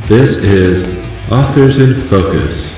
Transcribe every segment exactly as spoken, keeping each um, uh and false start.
This is Authors in Focus.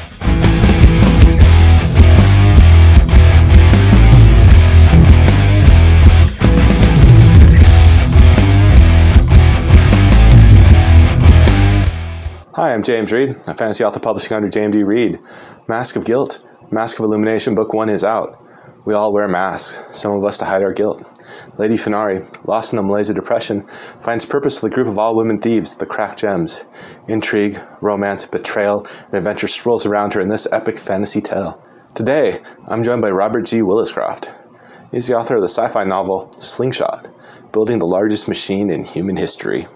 Hi, I'm James Reed, a fantasy author publishing under J M D Reed. Mask of Guilt, Mask of Illumination Book one is out. We all wear masks, some of us to hide our guilt. Lady Fenari, lost in the Malaysia Depression, finds purpose for the group of all-women thieves, the Cracked Gems. Intrigue, romance, betrayal, and adventure swirls around her in this epic fantasy tale. Today, I'm joined by Robert G. Williscroft. He's the author of the sci-fi novel Slingshot, building the largest machine in human history.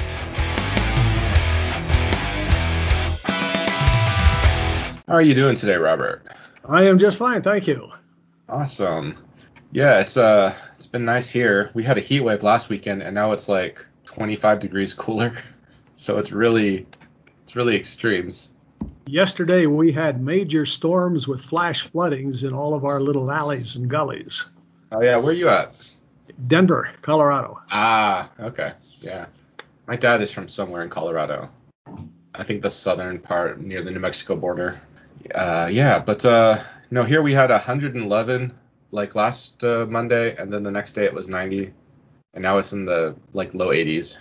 How are you doing today, Robert? I am just fine, thank you. Awesome. Yeah, it's uh, it's been nice here. We had a heat wave last weekend, and now it's like twenty-five degrees cooler. So it's really, it's really extremes. Yesterday we had major storms with flash floodings in all of our little valleys and gullies. Oh yeah, where are you at? Denver, Colorado. Ah, okay, yeah. My dad is from somewhere in Colorado. I think the southern part near the New Mexico border. Uh, yeah, but uh, no, here we had one hundred eleven like last uh, Monday, and then the next day it was ninety, and now it's in the like low eighties.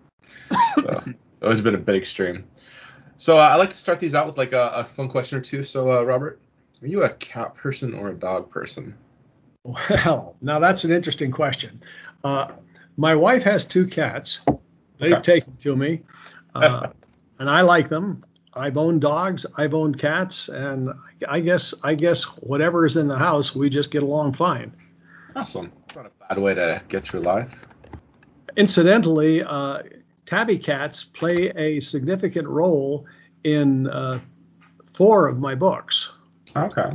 So, so it's been a bit extreme. So uh, I like to start these out with like a, a fun question or two. So uh, Robert, are you a cat person or a dog person? Well, now that's an interesting question. Uh, my wife has two cats. They've Okay. taken to me, uh, and I like them. I've owned dogs, I've owned cats, and I guess I guess whatever is in the house, we just get along fine. Awesome. Not a bad way to get through life. Incidentally, uh, tabby cats play a significant role in uh, four of my books. Okay.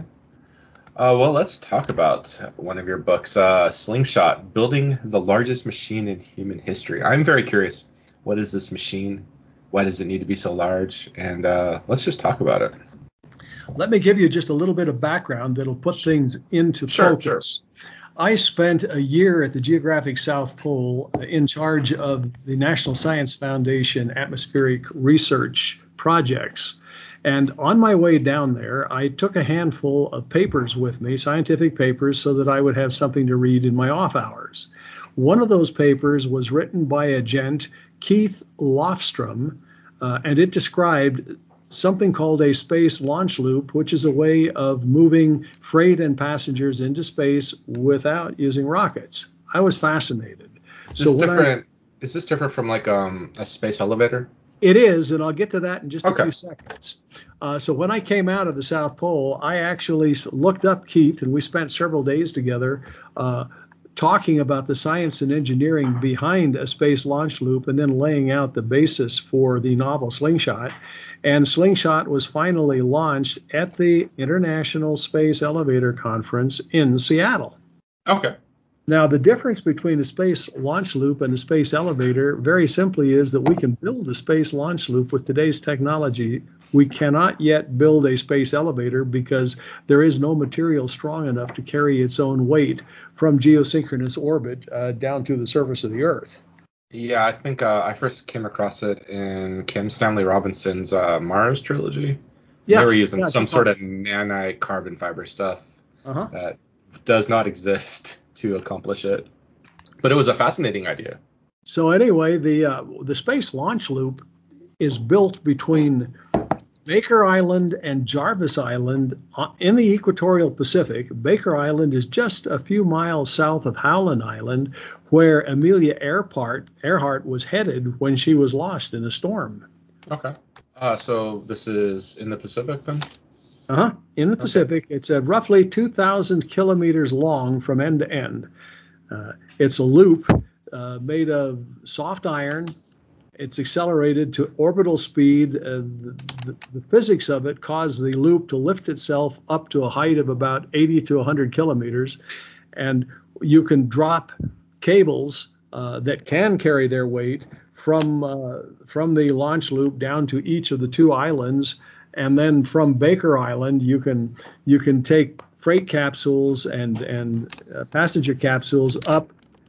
Uh, well, let's talk about one of your books, uh, Slingshot, Building the Largest Machine in Human History. I'm very curious. What is this machine? Why does it need to be so large? And uh, let's just talk about it. Let me give you just a little bit of background that'll put things into Sure, focus. I spent a year at the Geographic South Pole in charge of the National Science Foundation atmospheric research projects. And on my way down there, I took a handful of papers with me, scientific papers, so that I would have something to read in my off hours. One of those papers was written by a gent, Keith Lofstrom, uh, and it described something called a space launch loop, which is a way of moving freight and passengers into space without using rockets. I was fascinated. Is this so different? I, is this different from like um, a space elevator? It is, and I'll get to that in just okay. a few seconds. Uh, so when I came out of the South Pole, I actually looked up Keith, and we spent several days together uh, talking about the science and engineering behind a space launch loop and then laying out the basis for the novel Slingshot. And Slingshot was finally launched at the International Space Elevator Conference in Seattle. Okay. Now, the difference between a space launch loop and a space elevator very simply is that we can build a space launch loop with today's technology. We cannot yet build a space elevator because there is no material strong enough to carry its own weight from geosynchronous orbit uh, down to the surface of the Earth. Yeah, I think uh, I first came across it in Kim Stanley Robinson's uh, Mars trilogy. Yeah, they were using yeah, some sort of nanite carbon fiber stuff uh-huh. that does not exist to accomplish it. But it was a fascinating idea. So anyway, the uh, the space launch loop is built between Baker Island and Jarvis Island in the equatorial Pacific. Baker Island is just a few miles south of Howland Island, where Amelia Earhart, Earhart was headed when she was lost in a storm. Okay. Uh, so this is in the Pacific then? Uh-huh. In the Pacific. Okay. It's uh, roughly two thousand kilometers long from end to end. Uh, it's a loop uh, made of soft iron. It's accelerated to orbital speed. Uh, the, the physics of it cause the loop to lift itself up to a height of about eighty to one hundred kilometers. And you can drop cables uh, that can carry their weight from uh, from the launch loop down to each of the two islands. And then from Baker Island, you can you can take freight capsules and and uh, passenger capsules up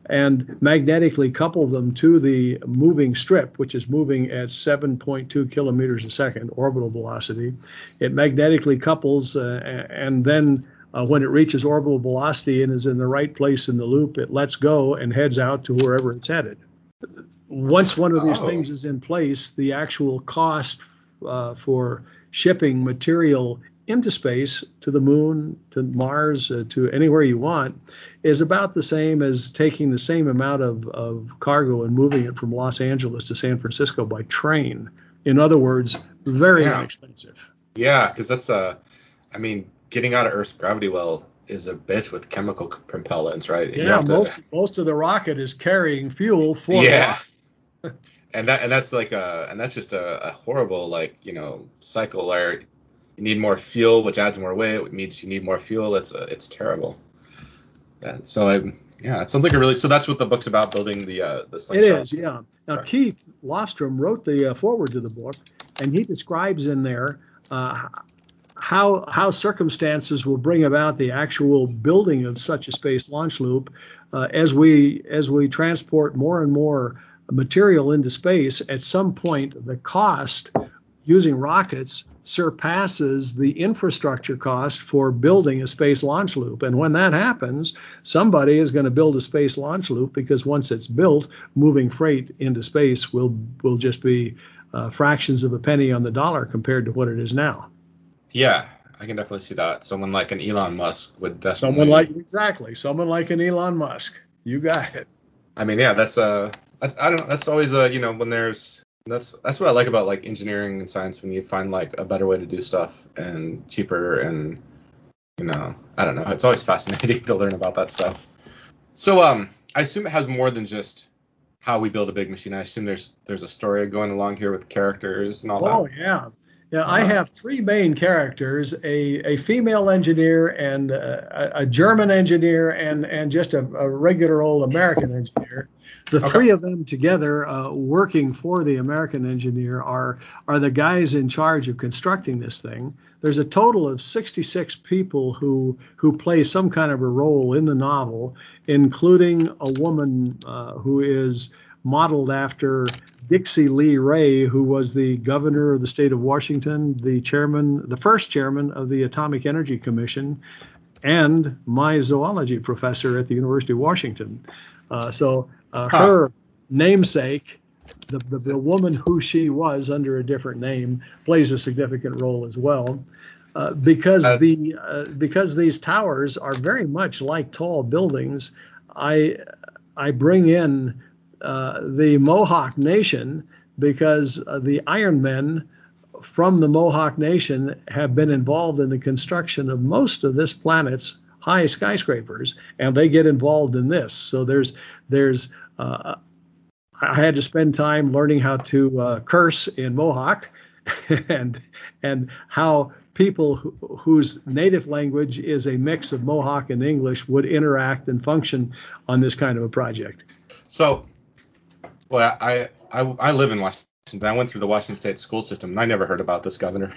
and magnetically couple them to the moving strip, which is moving at seven point two kilometers a second, orbital velocity. It magnetically couples, uh, and then uh, when it reaches orbital velocity and is in the right place in the loop, it lets go and heads out to wherever it's headed. Once one of these Oh. things is in place, the actual cost uh, for shipping material into space, to the moon, to Mars, uh, to anywhere you want, is about the same as taking the same amount of, of cargo and moving it from Los Angeles to San Francisco by train. In other words, very Yeah. inexpensive. Yeah, because that's a, I mean, getting out of Earth's gravity well is a bitch with chemical c- propellants, right? And you Yeah, have to, most most of the rocket is carrying fuel for yeah, the rocket. and that and that's like a and that's just a, a horrible like you know cycle where you need more fuel, which adds more weight, which means you need more fuel. It's a, it's terrible. That, so I yeah, it sounds like a really so that's what the book's about, building the uh the It slingshot. is, yeah. Now, Right. Keith Lofstrom wrote the uh, foreword to the book, and he describes in there uh, how how circumstances will bring about the actual building of such a space launch loop uh, as we as we transport more and more material into space. At some point, the cost using rockets surpasses the infrastructure cost for building a space launch loop. And when that happens, somebody is going to build a space launch loop, because once it's built, moving freight into space will will just be uh, fractions of a penny on the dollar compared to what it is now. Yeah, I can definitely see that. Someone like an Elon Musk would definitely. Someone like exactly, someone like an Elon Musk. You got it. I mean, yeah, that's uh, that's I don't know. That's always uh, you know, when there's that's that's what I like about like engineering and science, when you find like a better way to do stuff and cheaper, and you know, I don't know. It's always fascinating to learn about that stuff. So um, I assume it has more than just how we build a big machine. I assume there's there's a story going along here with characters and all Oh that. yeah. Yeah, I Uh, have three main characters: a, a female engineer, and a, a German engineer, and and just a, a regular old American engineer. The okay. three of them together, uh, working for the American engineer, are are the guys in charge of constructing this thing. There's a total of sixty-six people who who play some kind of a role in the novel, including a woman uh, who is modeled after Dixie Lee Ray, who was the governor of the state of Washington, the chairman, the first chairman of the Atomic Energy Commission, and my zoology professor at the University of Washington. Uh, so uh, Huh. her namesake, the, the, the woman who she was under a different name, plays a significant role as well. Uh, because Uh, the uh, because these towers are very much like tall buildings, I I bring in uh, the Mohawk Nation, because uh, the Iron Men from the Mohawk Nation have been involved in the construction of most of this planet's high skyscrapers, and they get involved in this. So there's there's uh, I had to spend time learning how to uh, curse in Mohawk, and and how people who, whose native language is a mix of Mohawk and English would interact and function on this kind of a project. so well, I I I live in Washington. I went through the Washington State school system, and I never heard about this governor.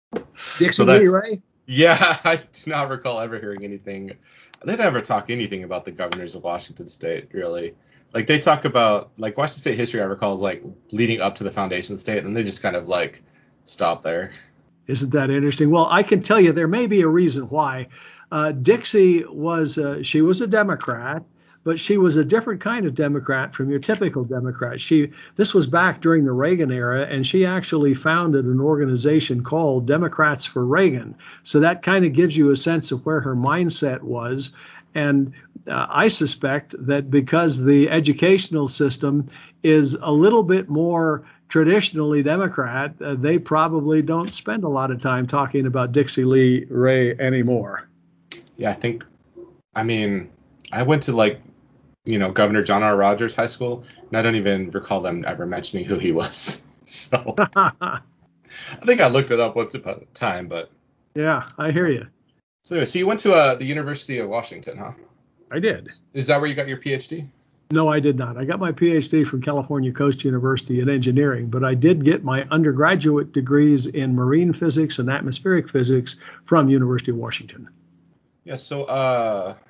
Dixie So Lee that's Ray? yeah, I do not recall ever hearing anything. They never talk anything about the governors of Washington State, really. Like they talk about like Washington State history, I recall, is like leading up to the foundation state, and they just kind of like stop there. Isn't that interesting? Well, I can tell you there may be a reason why. Uh, Dixie was uh, she was a Democrat, but she was a different kind of Democrat from your typical Democrat. She this was back during the Reagan era, and she actually founded an organization called Democrats for Reagan. So that kind of gives you a sense of where her mindset was. And uh, I suspect that because the educational system is a little bit more traditionally Democrat, uh, they probably don't spend a lot of time talking about Dixie Lee Ray anymore. Yeah, I think. I mean, I went to like you know Governor John R. Rogers High School, and I don't even recall them ever mentioning who he was. So I think I looked it up once upon a time, but Yeah, I hear you. so anyway, so you went to uh, the University of Washington, huh? I did. Is that where you got your PhD? No, I did not. I got my PhD from California Coast University in engineering, but I did get my undergraduate degrees in marine physics and atmospheric physics from University of Washington. Yeah. So uh,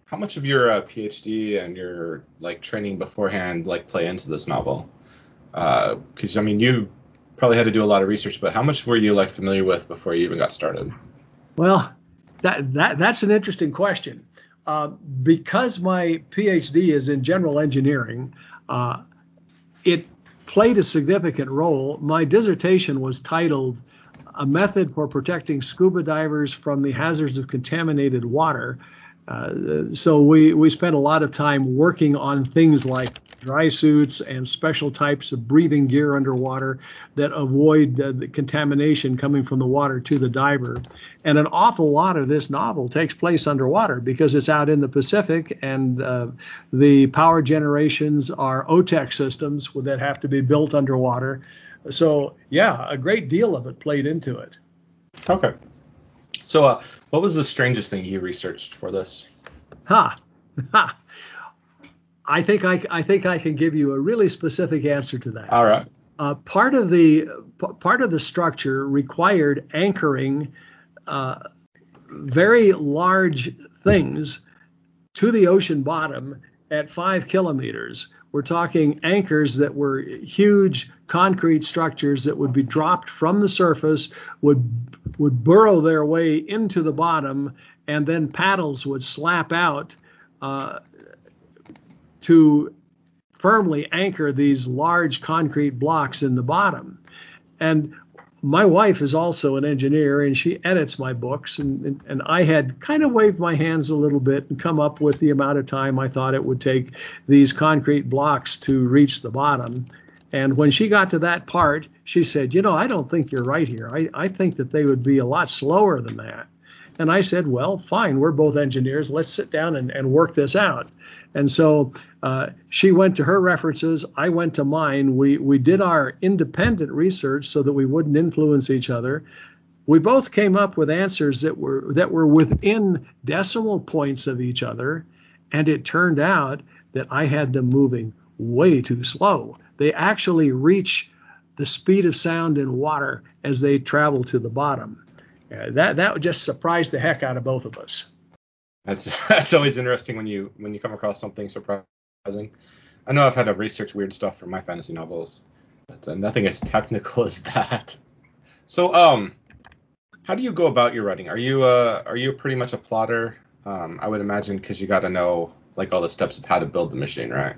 how much of your uh, PhD and your like training beforehand like play into this novel? Because uh, I mean, you probably had to do a lot of research, but how much were you like familiar with before you even got started? Well, that that that's an interesting question. Uh, because my PhD is in general engineering, uh, it played a significant role. My dissertation was titled "A Method for Protecting Scuba Divers from the Hazards of Contaminated Water." Uh, so we, we spent a lot of time working on things like dry suits and special types of breathing gear underwater that avoid uh, the contamination coming from the water to the diver. And an awful lot of this novel takes place underwater because it's out in the Pacific, and uh, the power generations are O T E C systems that have to be built underwater. So yeah, a great deal of it played into it. Okay. So uh, what was the strangest thing you researched for this? Ha! Ha! I think I, I think I can give you a really specific answer to that. All right. Uh, part of the p- part of the structure required anchoring uh, very large things to the ocean bottom at five kilometers. We're talking anchors that were huge concrete structures that would be dropped from the surface, would would burrow their way into the bottom, and then paddles would slap out uh, to firmly anchor these large concrete blocks in the bottom. And my wife is also an engineer, and she edits my books, and, and, and I had kind of waved my hands a little bit and come up with the amount of time I thought it would take these concrete blocks to reach the bottom. And when she got to that part, she said, you know, I don't think you're right here. I, I think that they would be a lot slower than that. And I said, well, fine, we're both engineers. Let's sit down and, and work this out. And so uh, she went to her references. I went to mine. We we did our independent research so that we wouldn't influence each other. We both came up with answers that were that were within decimal points of each other. And it turned out that I had them moving way too slow. They actually reach the speed of sound in water as they travel to the bottom. Uh, that that just surprised the heck out of both of us. That's that's always interesting when you when you come across something surprising. I know I've had to research weird stuff for my fantasy novels, but uh, nothing as technical as that. So, um, how do you go about your writing? Are you uh are you pretty much a plotter? Um, I would imagine because you got to know like all the steps of how to build the machine, right?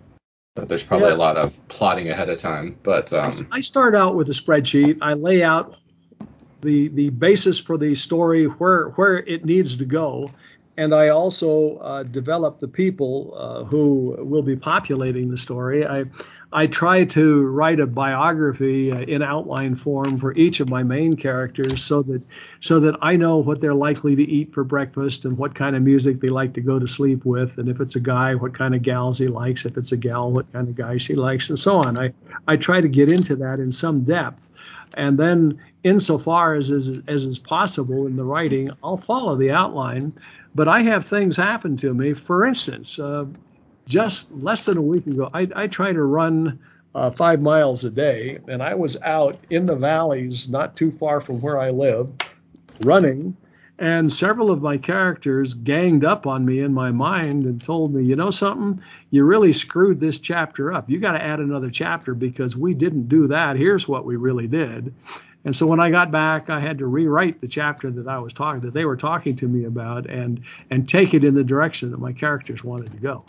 But there's probably Yeah. a lot of plotting ahead of time. But um, I, I start out with a spreadsheet. I lay out the the basis for the story, where where it needs to go, and I also uh, develop the people uh, who will be populating the story. I I try to write a biography uh, in outline form for each of my main characters, so that so that I know what they're likely to eat for breakfast and what kind of music they like to go to sleep with, and if it's a guy, what kind of gals he likes, if it's a gal, what kind of guy she likes, and so on. I I try to get into that in some depth. And then, insofar as is, as is possible in the writing, I'll follow the outline. But I have things happen to me. For instance, uh, just less than a week ago, I, I try to run uh, five miles a day, and I was out in the valleys not too far from where I live, running. And several of my characters ganged up on me in my mind and told me, you know something, you really screwed this chapter up. You got to add another chapter because we didn't do that. Here's what we really did. And so when I got back, I had to rewrite the chapter that I was talking, that they were talking to me about, and and take it in the direction that my characters wanted to go.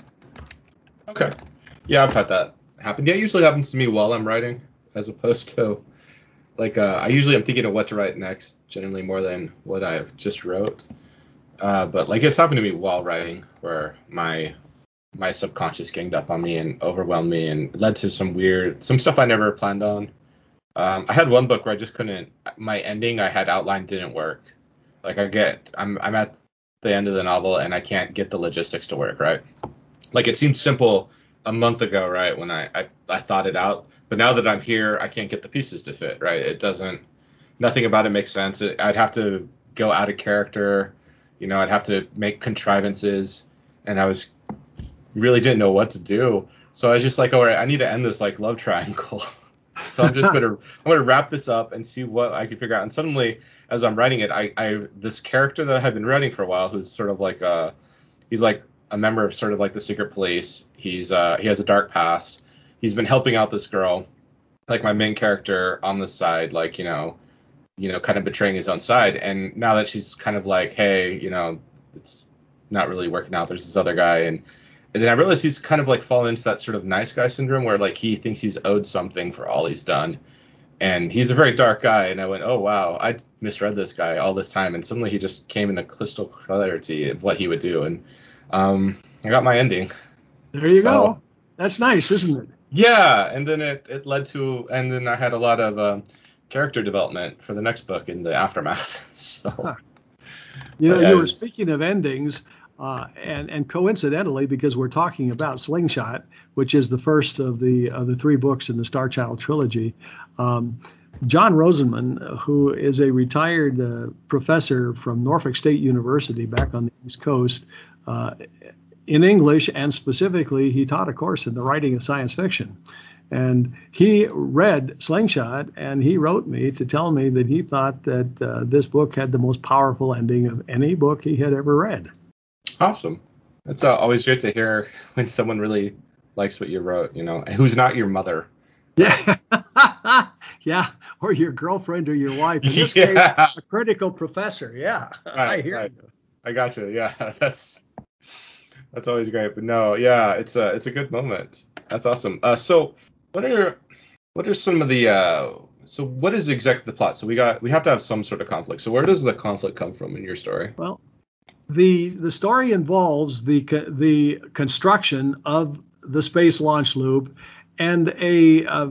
Okay. Yeah, I've had that happen. Yeah, it usually happens to me while I'm writing, as opposed to like uh, I usually am thinking of what to write next, generally more than what I've just wrote. Uh, but like it's happened to me while writing, where my my subconscious ganged up on me and overwhelmed me and led to some weird some stuff I never planned on. Um, I had one book where I just couldn't. My ending I had outlined didn't work. Like I get, I'm I'm at the end of the novel and I can't get the logistics to work, right? Like it seemed simple a month ago, right, when I, I, I thought it out. But now that I'm here, I can't get the pieces to fit, right? It doesn't, nothing about it makes sense. It, I'd have to go out of character, you know, I'd have to make contrivances, and I was really didn't know what to do. So I was just like, all right, I need to end this like love triangle. So I'm just gonna I'm gonna wrap this up and see what I can figure out. And suddenly, as I'm writing it, I, I this character that I have been writing for a while, who's sort of like a he's like a member of sort of like the secret police. He's uh he has a dark past. He's been helping out this girl, like my main character on the side, like, you know, you know, kind of betraying his own side. And now that she's kind of like, hey, you know, it's not really working out. There's this other guy, and and then I realized he's kind of like fallen into that sort of nice guy syndrome where like he thinks he's owed something for all he's done. And he's a very dark guy. And I went, oh, wow, I misread this guy all this time. And suddenly he just came into crystal clarity of what he would do. And um, I got my ending. There you so, go. That's nice, isn't it? Yeah. And then it, it led to, and then I had a lot of um, character development for the next book in the aftermath. so, huh. You know, yeah, you were was, speaking of endings. Uh, and, and coincidentally, because we're talking about Slingshot, which is the first of the of the three books in the Star Child trilogy, um, John Rosenman, who is a retired uh, professor from Norfolk State University back on the East Coast, uh, in English, and specifically, he taught a course in the writing of science fiction. And he read Slingshot, and he wrote me to tell me that he thought that uh, this book had the most powerful ending of any book he had ever read. Awesome. It's uh, always great to hear when someone really likes what you wrote, you know, who's not your mother. Yeah. yeah. Or your girlfriend or your wife. In this yeah. case, a critical professor. Yeah. Right, I hear right. you. I got you. Yeah. That's that's always great. But no, yeah, it's a it's a good moment. That's awesome. Uh, so what are what are some of the uh, so what is exactly the plot? So we got we have to have some sort of conflict. So where does the conflict come from in your story? Well, The the story involves the the construction of the Space Launch Loop and a uh,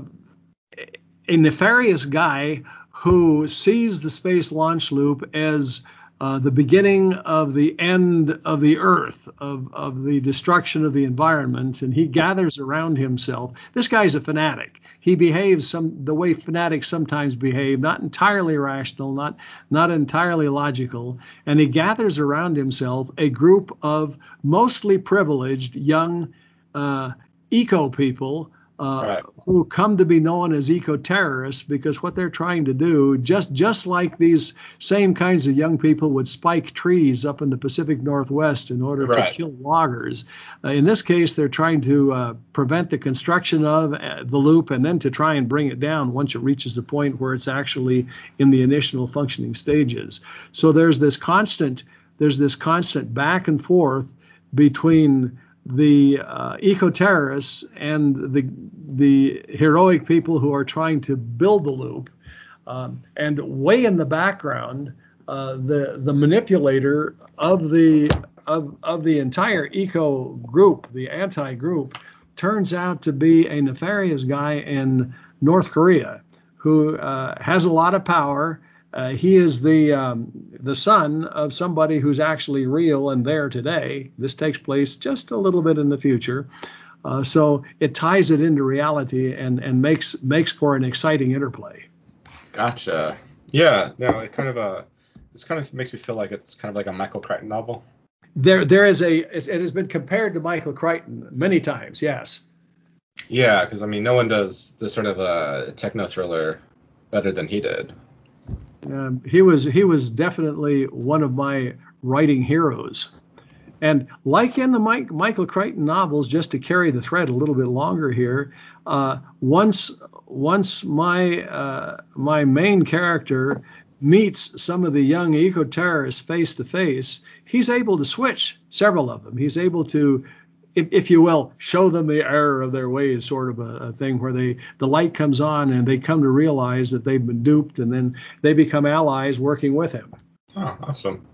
a nefarious guy who sees the Space Launch Loop as uh, the beginning of the end of the Earth, of, of the destruction of the environment, and he gathers around himself. This guy's a fanatic. He behaves some the way fanatics sometimes behave, not entirely rational, not not entirely logical, and he gathers around himself a group of mostly privileged young uh, eco people uh, Right. who come to be known as eco-terrorists, because what they're trying to do, just just like these same kinds of young people would spike trees up in the Pacific Northwest in order Right. to kill loggers. Uh, in this case, they're trying to uh, prevent the construction of uh, the loop, and then to try and bring it down once it reaches the point where it's actually in the initial functioning stages. So there's this constant there's this constant back and forth between the uh, eco-terrorists and the the heroic people who are trying to build the loop. Um, and way in the background, uh, the the manipulator of the of of the entire eco group, the anti-group, turns out to be a nefarious guy in North Korea who uh, has a lot of power. Uh, he is the um, the son of somebody who's actually real and there today. This takes place just a little bit in the future, uh, so it ties it into reality and and makes makes for an exciting interplay. Gotcha. Yeah. No, it kind of uh, this kind of makes me feel like it's kind of like a Michael Crichton novel. There there is a it has been compared to Michael Crichton many times. Yes. Yeah, because I mean, no one does this sort of a techno thriller better than he did. Um, he was he was definitely one of my writing heroes. And like in the Mike, Michael Crichton novels, just to carry the thread a little bit longer here, uh, once once my uh, my main character meets some of the young eco-terrorists face to face, he's able to switch several of them. He's able to, if, if you will, show them the error of their ways, sort of a, a thing where they the light comes on and they come to realize that they've been duped, and then they become allies working with him. Oh, awesome.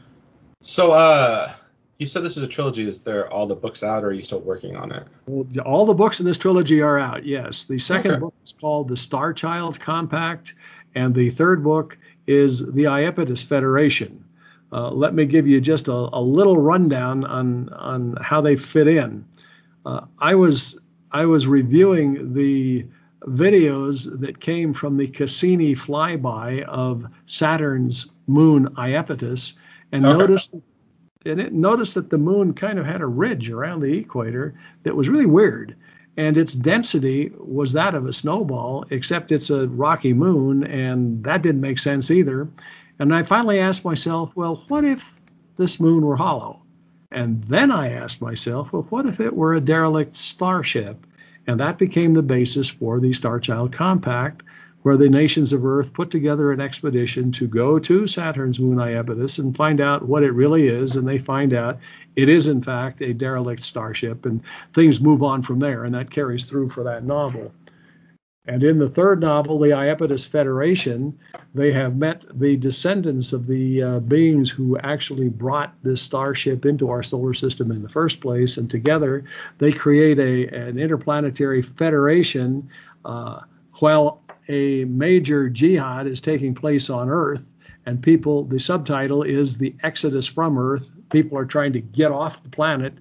So, uh, you said this is a trilogy. Is there all the books out, or are you still working on it? Well, all the books in this trilogy are out, yes. The second Okay. book is called The Star Child Compact, and the third book is The Iapetus Federation. Uh, let me give you just a, a little rundown on on how they fit in. Uh, I was I was reviewing the videos that came from the Cassini flyby of Saturn's moon Iapetus, and Okay. noticed and it noticed that the moon kind of had a ridge around the equator that was really weird. And its density was that of a snowball, except it's a rocky moon, and that didn't make sense either. And I finally asked myself, well, what if this moon were hollow? And then I asked myself, well, what if it were a derelict starship? And that became the basis for the Star Child Compact, where the nations of Earth put together an expedition to go to Saturn's moon Iapetus and find out what it really is. And they find out it is, in fact, a derelict starship. And things move on from there. And that carries through for that novel. And in the third novel, the Iapetus Federation, they have met the descendants of the uh, beings who actually brought this starship into our solar system in the first place. And together they create a, an interplanetary federation uh, while a major jihad is taking place on Earth. And people, the subtitle is The Exodus from Earth. People are trying to get off the planet.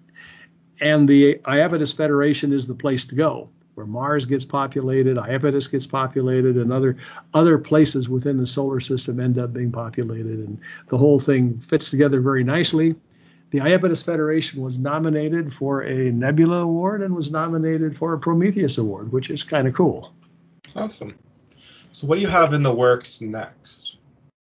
And the Iapetus Federation is the place to go, where Mars gets populated, Iapetus gets populated, and other other places within the solar system end up being populated. And the whole thing fits together very nicely. The Iapetus Federation was nominated for a Nebula Award and was nominated for a Prometheus Award, which is kind of cool. Awesome. So what do you have in the works next?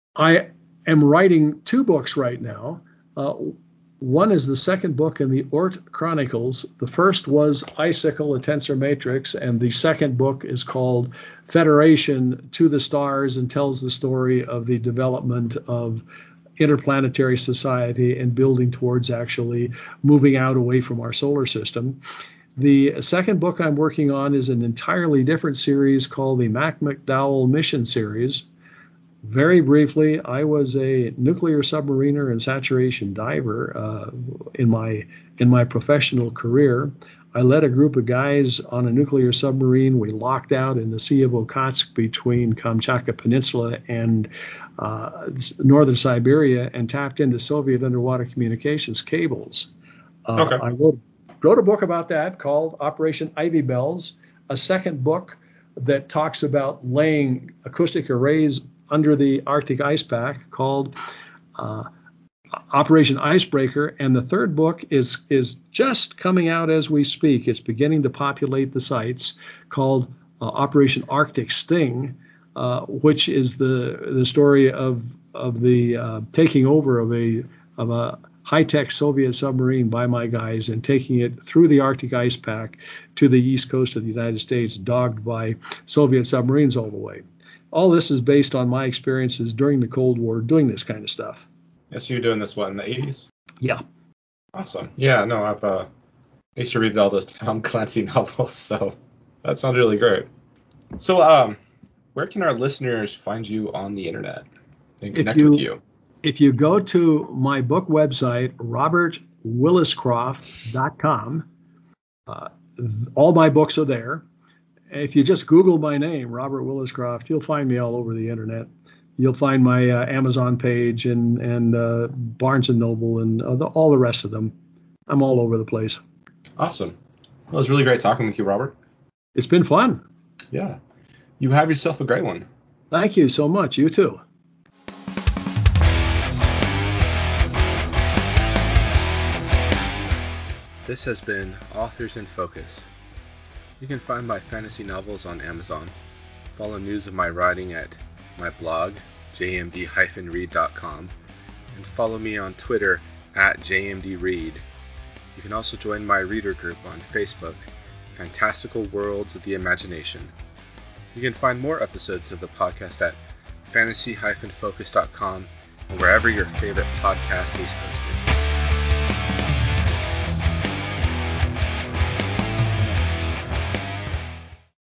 I am writing two books right now. Uh, One is the second book in the Oort Chronicles. The first was Icicle, a Tensor Matrix, and the second book is called Federation to the Stars and tells the story of the development of interplanetary society and building towards actually moving out away from our solar system. The second book I'm working on is an entirely different series called the Mac McDowell Mission Series. Very briefly, I was a nuclear submariner and saturation diver uh, in my in my professional career. I led a group of guys on a nuclear submarine. We locked out in the Sea of Okhotsk between Kamchatka Peninsula and uh, northern Siberia and tapped into Soviet underwater communications cables. Uh, Okay. I wrote, wrote a book about that called Operation Ivy Bells, a second book that talks about laying acoustic arrays under the Arctic ice pack called uh, Operation Icebreaker. And the third book is is just coming out as we speak. It's beginning to populate the sites, called uh, Operation Arctic Sting, uh, which is the the story of of the uh, taking over of a of a high-tech Soviet submarine by my guys and taking it through the Arctic ice pack to the east coast of the United States, dogged by Soviet submarines all the way. All this is based on my experiences during the Cold War doing this kind of stuff. Yeah, so you're doing this, what, in the eighties? Yeah. Awesome. Yeah, no, I've uh, I used to read all those Tom Clancy novels, so that sounds really great. So, um, where can our listeners find you on the internet and connect you, with you? If you go to my book website, robert williscroft dot com, uh, all my books are there. If you just Google my name, Robert Williscroft, you'll find me all over the internet. You'll find my uh, Amazon page and and uh, Barnes and Noble and uh, the, all the rest of them. I'm all over the place. Awesome. Well, it was really great talking with you, Robert. It's been fun. Yeah. You have yourself a great one. Thank you so much. You too. This has been Authors in Focus. You can find my fantasy novels on Amazon. Follow news of my writing at my blog, j m d dash read dot com, and follow me on Twitter at j m d read. You can also join my reader group on Facebook, Fantastical Worlds of the Imagination. You can find more episodes of the podcast at fantasy dash focus dot com and wherever your favorite podcast is hosted.